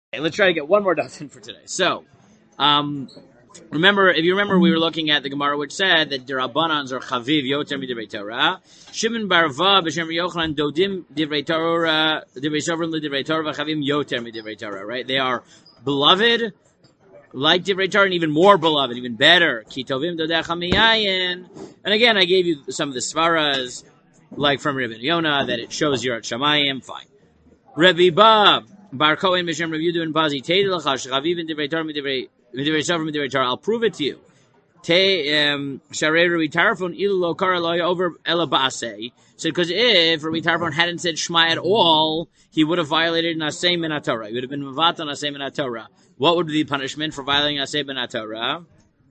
Okay, let's try to get one more dozen for today. So, if you remember, we were looking at the Gemara which said that Dirabanans are Chaviv Yoter Midivrei Torah. Shimon Barva b'Shem Yochanan Dodim Divrei Torah Divrei Sovrim Divrei Torah Chavim Yoter Midivrei Torah. Right? They are beloved, like Divrei Torah, and even more beloved, even better. Kitovim Dodecha Miyayin. And again, I gave you some of the svaras, like from Rebbe Yonah, that it shows you're at Shamayim. Fine. Rebbe Bab Bar Kohen B'Shem Rebbe Yudu and Bazi Teid L'Chash Chaviv and Divrei Torah Midivrei Torah. I'll prove it to you. Sharei Rabbi Tarfon ilu lo kara lo over ela ba'aseh. So because if Rabbi Tarfon hadn't said Shema at all, he would have violated Nasei min HaTorah. He would have been mevat on Nasei min HaTorah. What would be the punishment for violating Nasei min HaTorah?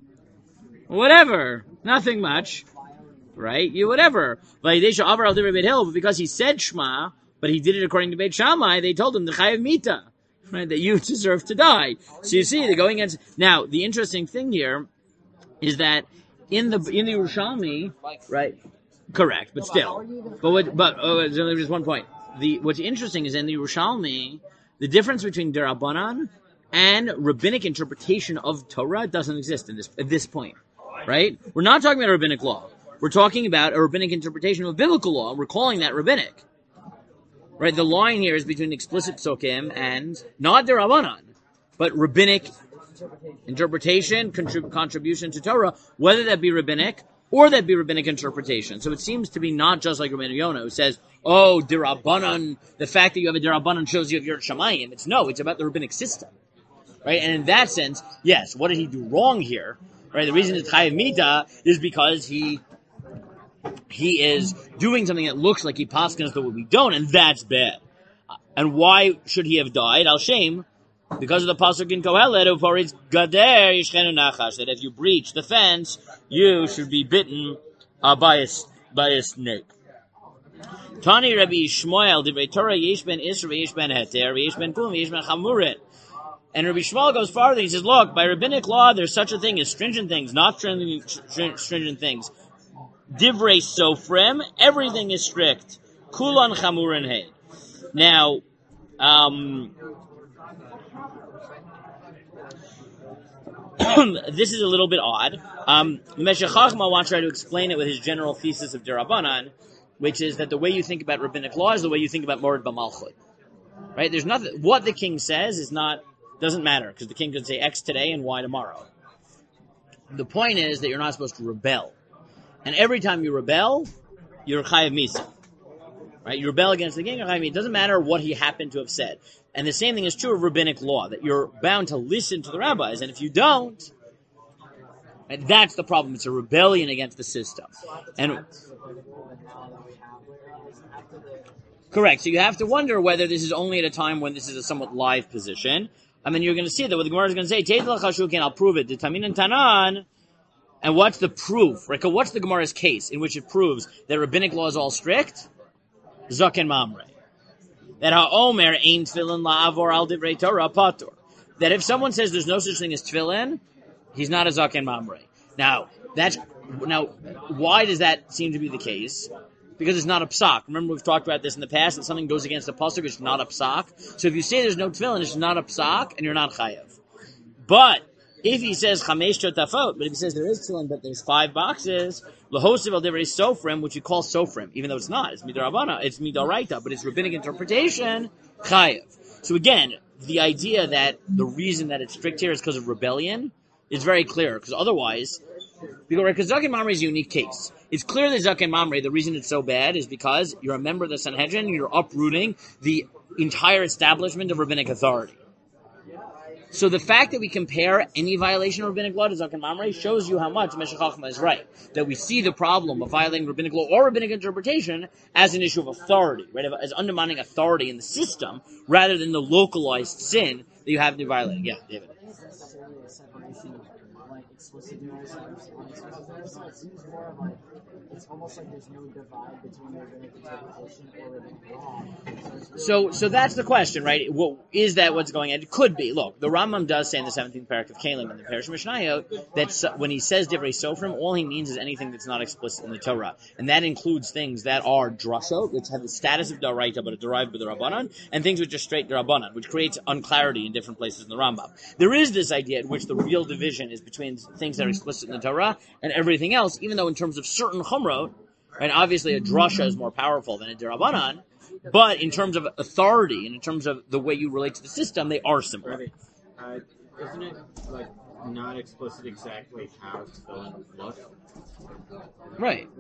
Whatever. Nothing much. Right? Whatever. But because he said Shema, but he did it according to Beit Shammai, they told him the Chayav Mita. Right, that you deserve to die. So you see, they're going against. Now, the interesting thing here is that in the Yerushalmi, right? Correct, but still. There's only just one point. What's interesting is in the Yerushalmi, the difference between Derabanan and rabbinic interpretation of Torah doesn't exist at this point, right? We're not talking about rabbinic law. We're talking about a rabbinic interpretation of biblical law. We're calling that rabbinic. Right, the line here is between explicit psukim and not derabanan, but rabbinic interpretation, contribution to Torah, whether that be rabbinic or that be rabbinic interpretation. So it seems to be not just like Rabbeinu Yonah who says, "Oh, derabanan, the fact that you have a derabanan shows you have your shamayim." It's about the rabbinic system, right? And in that sense, yes, what did he do wrong here? Right, the reason it's chayav mita is because he is doing something that looks like he paskins the way we don't, and that's bad. And why should he have died? Al Shem, because of the pasuk in Kohelet, Uparitz Gader Yishchenu Nachash, that if you breach the fence, you should be bitten by a snake. Tani Rabbi Shmuel, Divrei Torah Yesh Ben Isra, Yesh Ben Heter, Yesh Ben Kum, Yesh Ben Chamurin. And Rabbi Shmuel goes farther. He says, look, by rabbinic law, there's such a thing as stringent things, not stringent things. Divrei Sofrim, everything is strict. Kulan Chamurin Heid. Now, this is a little bit odd. Meshech Chachma wants to try to explain it with his general thesis of Derabanan, which is that the way you think about rabbinic law is the way you think about Morid B'Malchut. Right? There's nothing. What the king says doesn't matter, because the king could say X today and Y tomorrow. The point is that you're not supposed to rebel. And every time you rebel, you're chayav misa. Right? You rebel against the king, you're chayav misa. It doesn't matter what he happened to have said. And the same thing is true of rabbinic law, that you're bound to listen to the rabbis. And if you don't, right, that's the problem. It's a rebellion against the system. And correct. So you have to wonder whether this is only at a time when this is a somewhat live position. I mean, you're going to see that what the Gemara is going to say, Teid l'chashukin, I'll prove it. The Tamin and Tanan. And what's the proof? Right? What's the Gemara's case in which it proves that rabbinic law is all strict? Zaken Mamre. That ha'omer ein tefillin la'avor al divrei Torah patur. That if someone says there's no such thing as tefillin, he's not a Zaken Mamre. Now, why does that seem to be the case? Because it's not a psak. Remember, we've talked about this in the past, that something goes against a pasuk, it's not a psak. So if you say there's no tefillin, it's not a psak, and you're not chayav. But if he says chamesh totafot, but if he says there is tefillin, but there's 5 boxes, lahosiv al divrei sofrim, which you call sofrim, even though it's not, it's midarabana, it's midoraita, but it's rabbinic interpretation, chayav. So again, the idea that the reason that it's strict here is because of rebellion is very clear, because otherwise, because Zaken Mamre is a unique case. It's clear that Zaken Mamre, the reason it's so bad is because you're a member of the Sanhedrin, you're uprooting the entire establishment of rabbinic authority. So the fact that we compare any violation of rabbinic law to Zaken Mamre shows you how much Meshech Chachma is right. That we see the problem of violating rabbinic law or rabbinic interpretation as an issue of authority, right? As undermining authority in the system, rather than the localized sin that you have to violate. Yeah, David. Is necessarily a separation, like explicit notice and unexplicit notice. So it seems more of like it's almost like there's no divide between the rabbinic interpretation or rabbinic law. So that's the question, right? Well, is that what's going on? It could be. Look, the Rambam does say in the 17th parak of Kalim in the Parish Mishnayot that when he says Divrei Sofrim, all he means is anything that's not explicit in the Torah, and that includes things that are drashot, which have the status of Daraita but are derived by the Rabbanan, and things which are straight Rabbanan, which creates unclarity in different places in the Rambam. There is this idea in which the real division is between things that are explicit in the Torah and everything else, even though in terms of certain chumrot, and obviously a drasha is more powerful than a Dirabanan, but in terms of authority and in terms of the way you relate to the system, they are similar. Isn't it like not explicit exactly how tefillin look? Right.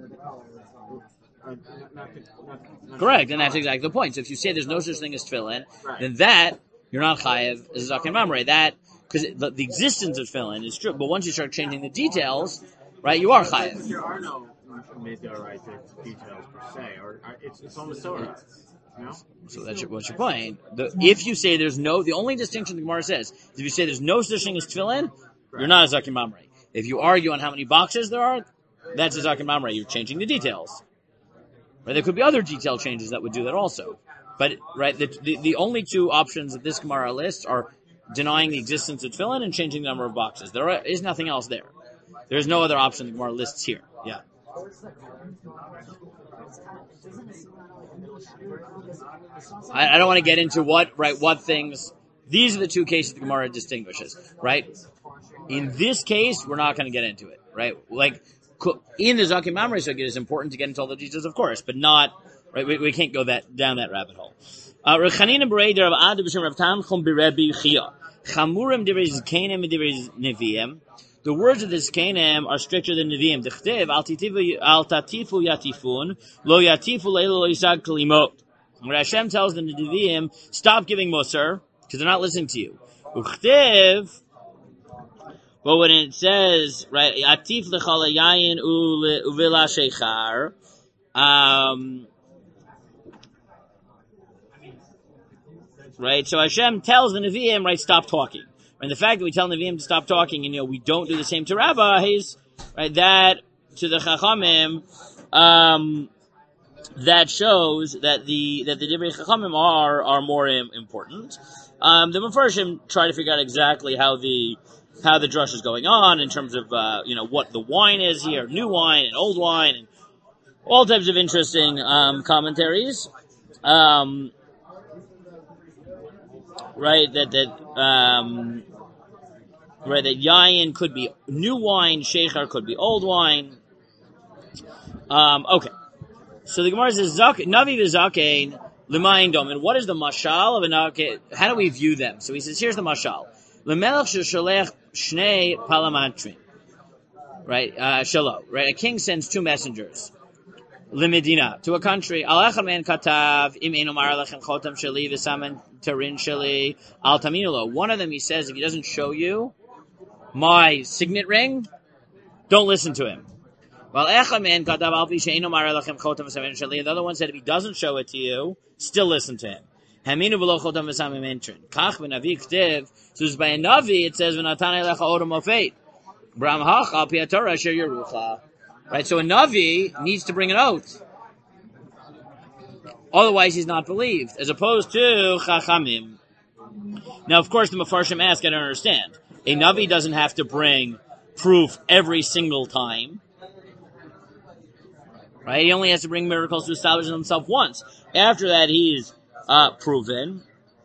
Not Correct, and that's exactly the point. So if you say there's no such thing as tefillin, then that you're not chayev as zaken mamrei. That because the existence of tefillin is true, but once you start changing the details, right, you are chayev. There are no midoraita details per se, or it's on the Torah. No? So that's what's your point. If you say the only distinction the Gemara says is if you say there's no such thing as tefillin, you're not a zaken mamrei. If you argue on how many boxes there are, that's a zaken mamrei. You're changing the details. Right? There could be other detail changes that would do that also. But right, the only two options that this Gemara lists are denying the existence of tefillin and changing the number of boxes. There is nothing else there. There is no other option the Gemara lists here. Yeah. I don't want to get into what things. These are the two cases the Gemara distinguishes, right? In this case, we're not going to get into it, right? Like in the Zaken Mamrei Sugya, it's important to get into all the details, of course, but not right. We can't go down that rabbit hole. Rechanina Bereder of Ad b'Shem Rav Tanchum b'Rebbi Chia Chamurim divrei Zkenim and divrei Neviim. The words of the Zkenim are stricter than Neviim. Dechtiv al tatifu yatifun lo yatifu leilo lo yisag kalimot. When Hashem tells the Neviim, stop giving Musar because they're not listening to you. Uchtiv. But when it says, right, atif lechala yayin uvila sheichar, right, so Hashem tells the Nevi'im, right, stop talking. And the fact that we tell Nevi'im to stop talking and, we don't do the same to rabbis, right, that, to the Chachamim, that shows that the Divrei Chachamim are more important. The Mefarshim try to figure out exactly how the drush is going on in terms of, what the wine is here, new wine and old wine, and all types of interesting, commentaries. Right, that yayin could be new wine, sheichar could be old wine. Okay. So the Gemara says, Navi v'zakein l'mayin dom. And what is the mashal of a navi? How do we view them? So he says, here's the mashal. L'melech shesholech shnei palamantrim. Right, shalo. Right, a king sends two messengers. Limedina, to a country. Al echad man katav im einu mar lechem chotam sheli v'samen tarin sheli al taminulo. One of them, he says, if he doesn't show you my signet ring, don't listen to him. While echad man katav al pi she'einu mar lechem chotam v'samen sheli. The other one said, if he doesn't show it to you, still listen to him. Haminu v'lo chotam v'samen entrin. Kach v'navi k'tiv. So it's by a navi, it says v'natanei lecha odom ofeit. Bram hach al pi haTorah asher yerucha. Right, so a Navi needs to bring an oath. Otherwise, he's not believed, as opposed to Chachamim. Now, of course, the Mefarshim ask, I don't understand. A Navi doesn't have to bring proof every single time. Right, he only has to bring miracles to establish himself once. After that, he's proven.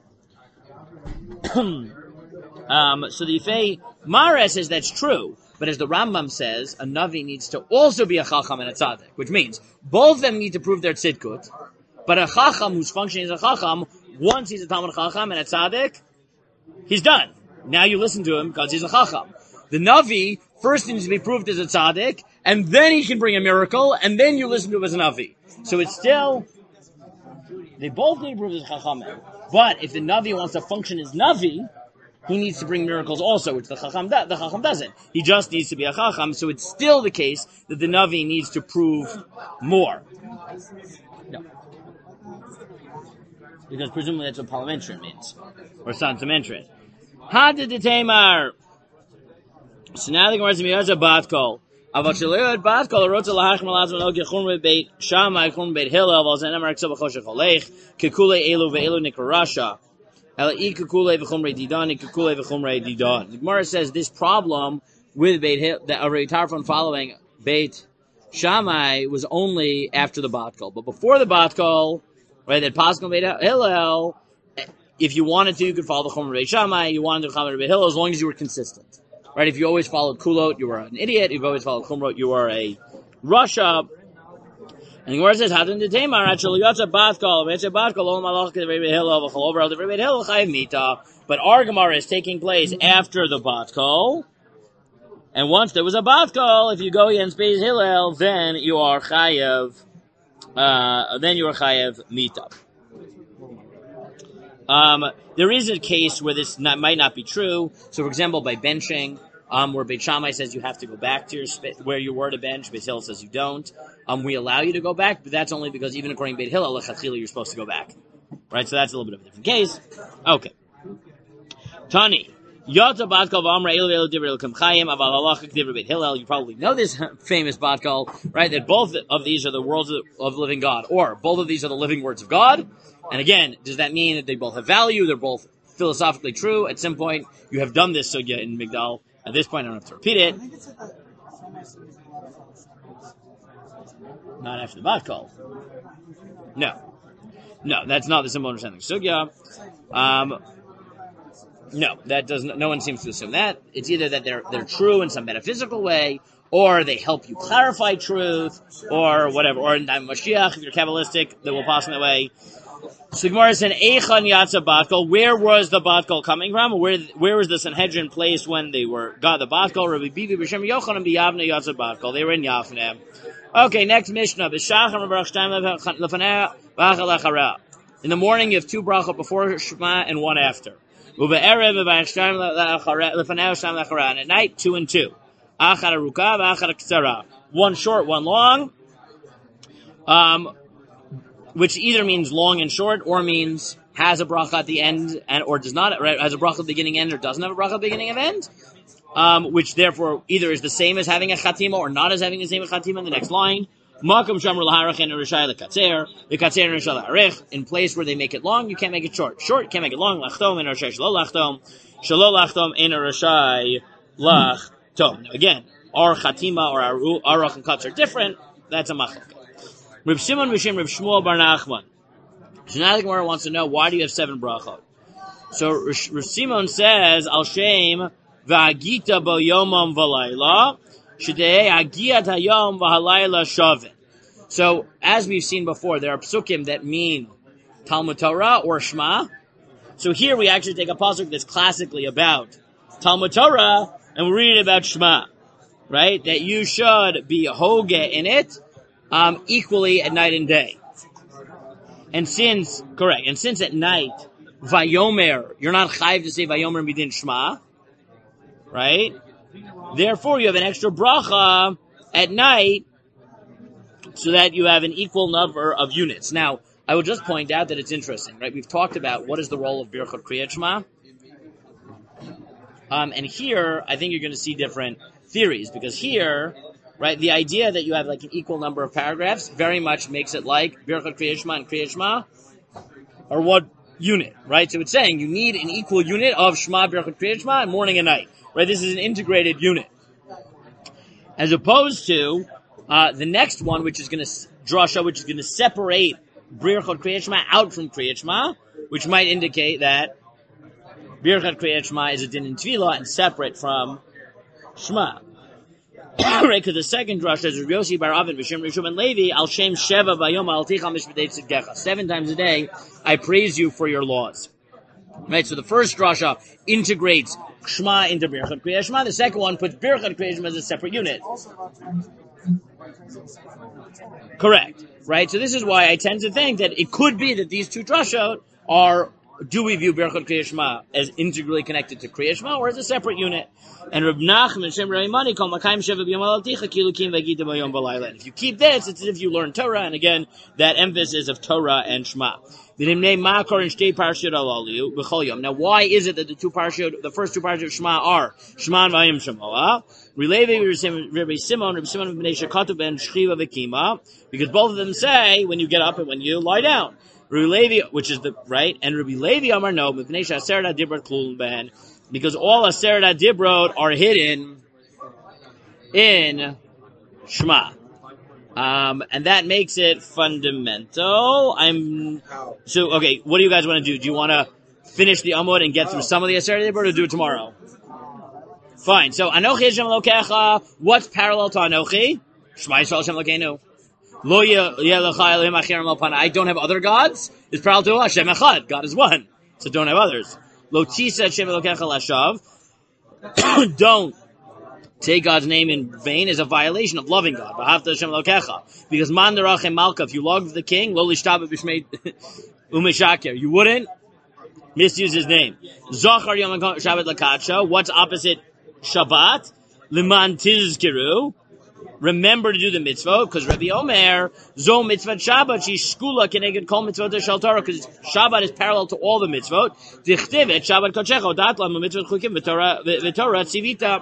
So the Yifei Mara says that's true. But as the Rambam says, a Navi needs to also be a Chacham and a Tzaddik, which means both of them need to prove their tzidkut, but a Chacham who's functioning as a Chacham, once he's a Talmud Chacham and a Tzaddik, he's done. Now you listen to him because he's a Chacham. The Navi first needs to be proved as a Tzaddik, and then he can bring a miracle, and then you listen to him as a Navi. So it's still, they both need to prove as a Chacham. But if the Navi wants to function as Navi, he needs to bring miracles also, which the Chacham doesn't. He just needs to be a Chacham, so it's still the case that the Navi needs to prove more. No. Because presumably that's what parliamentarian means. Or santamentarian. Hadid the Tamar. So now the Gemara says, "A bat kol." Aval sheleud bat kol rotz lahachim lazman og yechum beit Shammai yechum beit Hillel v'al zenem arik sov choshech olech kekule elu ve'elu nikarasha ela ikekule v'chumrei didan ikekule v'chumrei didan. The Gemara says this problem with Beit Hillel, that already Tarfon following Beit Shammai was only after the bat kol, but before the bat kol, right? That Pascal Beit Hillel, if you wanted to, you could follow the chumrei Beit Shammai. You wanted to follow Beit Hillel as long as you were consistent. Right, if you always followed kulot, you were an idiot. If you always followed chumrot, you are a rasha. And the Gemara says, "Hadin de Tamar actually yotza bat kol, yotza bat kol, ol malach kedei Beit Hillel, v'chol over al Beit Hillel chayiv mita." But our Gemara is taking place after the bat kol, and once there was a bat kol, if you go against Beit Hillel, then you are chayiv. Then you are chayiv mita. There is a case where this might not be true. So, for example, by benching, where Beit Shammai says you have to go back to where you were to bench, Beit Hillel says you don't. We allow you to go back, but that's only because even according to Beit Hillel, lechatchila, you're supposed to go back. Right? So that's a little bit of a different case. Okay. Tani. Yotza batkal v'amra elu elu divrei l'kem chayim aval halachik divrei Beit Hillel. You probably know this famous batkal, right? That both of these are the words of living God, or both of these are the living words of God. And again, does that mean that they both have value? They're both philosophically true? At some point, you have done this sugya in Migdal. At this point, I don't have to repeat it. Not after the bat call. No, that's not the simple understanding of sugya. No, that doesn't. No one seems to assume that. It's either that they're true in some metaphysical way, or they help you clarify truth, or whatever. Or in Mashiach, if you're Kabbalistic, that will pass in that way. So Gemara said, "Eichan yatsa bat kol." Where was the bat kol coming from? Where was the Sanhedrin placed when they got the bat kol? Rabbi Bibi b'Shem Yochanan b'Yavne yatsa bat kol. They were in Yavne. Okay, next Mishnah. In the morning, you have two brachot before Shema and one after. And at night, 2 and 2. One short, one long. Which either means long and short, or means has a bracha at the end, or does not, right? Has a bracha at the beginning and end, or doesn't have a bracha at the beginning and end. Which therefore either is the same as having a chatima, or not as having the same as chatima in the next line. Makom shamru laharach and rishai lekatzer, lekatzer and rishai laharich. In place where they make it long, you can't make it short. Short, you can't make it long. Lachtom and rishai shalo lachtom and rishai lachtom. Now again, our chatima or our aruch and cuts are different. That's a machlok. Reb Shimon Mishim Reb Shmuel Bar Nachman. So now the Gemara wants to know, why do you have 7 brachot? So Reb Shimon says, Al Shem v'agita bo yomam v'layla shedei agiyat hayom v'halayla shavin. So as we've seen before, there are psukim that mean Talmud Torah or Shema. So here we actually take a pasuk that's classically about Talmud Torah, and we read about Shema, right? That you should be hoge in it, equally at night and day. And since at night, Vayomer, you're not chayiv to say Vayomer midin Shema, right? Therefore, you have an extra bracha at night, so that you have an equal number of units. Now, I will just point out that it's interesting, right? We've talked about what is the role of Birchot Kriyat Shema. And here, I think you're going to see different theories, because here, right, the idea that you have like an equal number of paragraphs very much makes it like Birchot Kriyat Shema and Kriyat Shema are one unit, right? So it's saying you need an equal unit of Shema, Birchot Kriyat Shema, and morning and night, right? This is an integrated unit. As opposed to the next one, which is going to drasha, which is going to separate Birchot Kriyat Shema out from Kriyat Shema, which might indicate that Birchot Kriyat Shema is a din in Tefillah and separate from Shema. Right, because the second drasha is Rabbi Yossi bar Avin v'Shem Rishon ben Levi al Shem Sheva v'Yom al Ticha mishpedei tzidkecha. 7 times a day, I praise you for your laws. Right, so the first drasha integrates Shema into Birchot Kriyat Shema. The second one puts Birchot Kriyat Shema as a separate unit. Correct. Right, so this is why I tend to think that it could be that these two drashot are, do we view Birchot Kriyat Shema as integrally connected to Kriyat Shema, or as a separate unit? And Reb Nachman Shem Reimani called Makayim Sheva B'Yom Al Ticha Kilukim V'Gita B'Yom B'Layla. If you keep this, it's as if you learn Torah, and again, that emphasis of Torah and Shema. V'nimnei makor and shtei parashiyot alalu b'chol yom. Now, why is it that the first two parashiyot of Shema are Shema and Vayim Shemoah? Rilevi Rabbi Simon B'nei Shekatu ben Shchiva v'Kima, because both of them say when you get up and when you lie down. Levi, which is the right, and Rabbi Levi Amar no, because all Aseret Dibrot are hidden in Shema, and that makes it fundamental. Okay. What do you guys want to do? Do you want to finish the Amud and get through some of the Aseret Dibrot, or do it tomorrow? Fine. So Anochi Hashem Elokecha. What's parallel to Anochi? Shema Yisrael Hashem Elokeinu. I don't have other gods. It's parallel to Hashem Echad. God is one, so don't have others. Lo tisa Hashem Elokecha lashav. Don't take God's name in vain is a violation of loving God. V'ahavta Hashem Elokecha, because man derachem malka. If you love the king, lo lishtaba b'shmei umeshaker, you wouldn't misuse his name. Zachar Yom Shabbat lakadsha. What's opposite Shabbat? Liman tizkiru. Remember to do the mitzvah, because Rabbi Omer, Zo mitzvah Shabbat, she's skula keneged kol mitzvot shel Torah, because Shabbat is parallel to all the mitzvot. Dichtivet Shabbat kodshecha, dat lam mitzvot chukim v'Torah tzivita.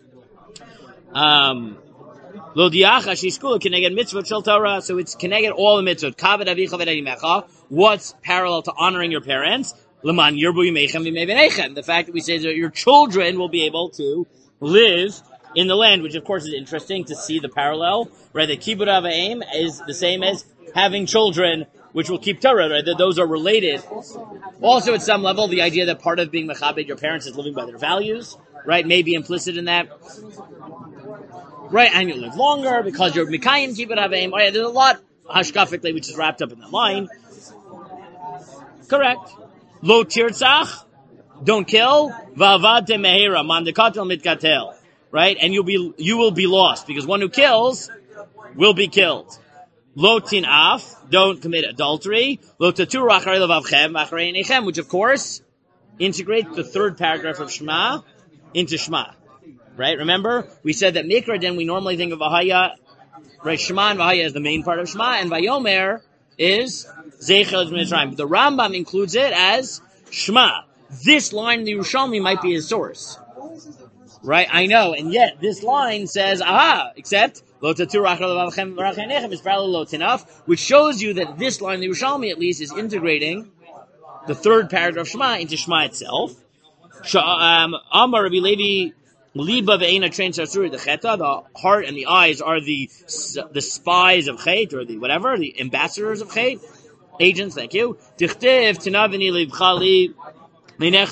Lo diacha, she's skula keneged mitzvot shel Torah, so it's keneged all the mitzvot. Kaved avicha v'neimecha. What's parallel to honoring your parents? Leman yirbu yimeichem v'mei v'neichem. The fact that we say that your children will be able to live in the land, which of course is interesting to see the parallel, right? The kibbud avayim is the same as having children, which will keep Torah, right? That those are related. Also, at some level, the idea that part of being mechabed your parents is living by their values, right? May be implicit in that, right? And you live longer because you're mikayim kibbud avayim. Oh yeah, there's a lot hashkafically which is wrapped up in that line. Correct. Lo tirtzach, don't kill. Va'avadte mehera, mandikatel mitkatel. Right? And you will be lost, because one who kills will be killed. Lo tin'af, don't commit adultery. Lo tatur acharei levavchem acharei einechem, which of course integrates the third paragraph of Shema into Shema. Right? Remember, we said that Mikra Din, we normally think of Vahaya, right? Shema and Vahaya is the main part of Shema, and Vayomer is Zeichel Mitzrayim. But the Rambam includes it as Shema. This line in the Yerushalmi might be his source. Right, I know, and yet this line says, except Lo tatur achar levavchem v'rachem einechem is parallel lo tinaf, which shows you that this line, the Yerushalmi at least, is integrating the third paragraph of Shema into Shema itself. Amar Rabbi Levi liba ve'ena train sarsuri the cheta. The heart and the eyes are the spies of chet, or the whatever, the ambassadors of chet, agents. Thank you. Tichtiv tinavini libchali. God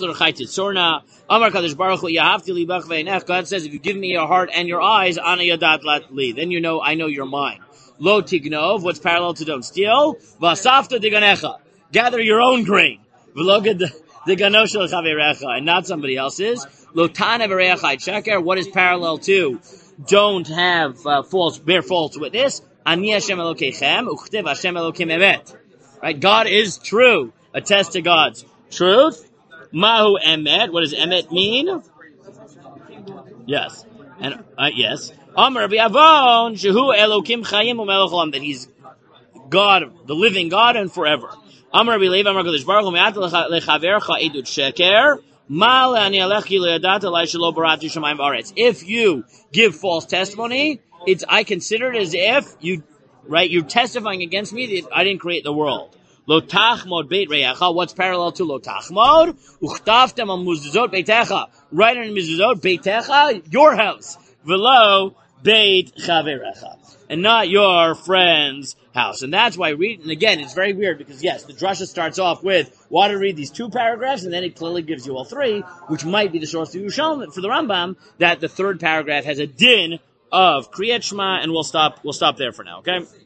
says, if you give me your heart and your eyes, then you know I know you're mine. Lo tignov, what's parallel to don't steal? Vasafta diganecha, gather your own grain. And not somebody else's. Lo tana v'reachai sheker, what is parallel to don't have bear false witness? Ani Hashem Elokeichem, uchtiv Hashem Elokim emet. Right, God is true. Attest to God's truth. Mahu emet. What does emet mean? Yes. And yes. Amar Rabbi Avon, Shehu Elokim Chayim u'Melech Olam, that He's God, the living God, and forever. Amar Rabbi Levi, Amar Kadosh Baruch Hu, Me'at lechavercha edut sheker, ma le'ani alechi le'adat alai shelo barati shamayim v'aretz. If you give false testimony, I consider it as if you're testifying against me that I didn't create the world. Lo tachmod beit reyacha. What's parallel to lo tachmod? Uchtaftem al muzuzot beitecha. Right on muzuzot beitecha, your house. Velo beit chaverecha, and not your friend's house. And that's why and again, it's very weird because yes, the drasha starts off with want to read these two paragraphs, and then it clearly gives you all three, which might be the source of Yerushalmi for the Rambam that the third paragraph has a din of Kriyat Shema, and we'll stop there for now. Okay.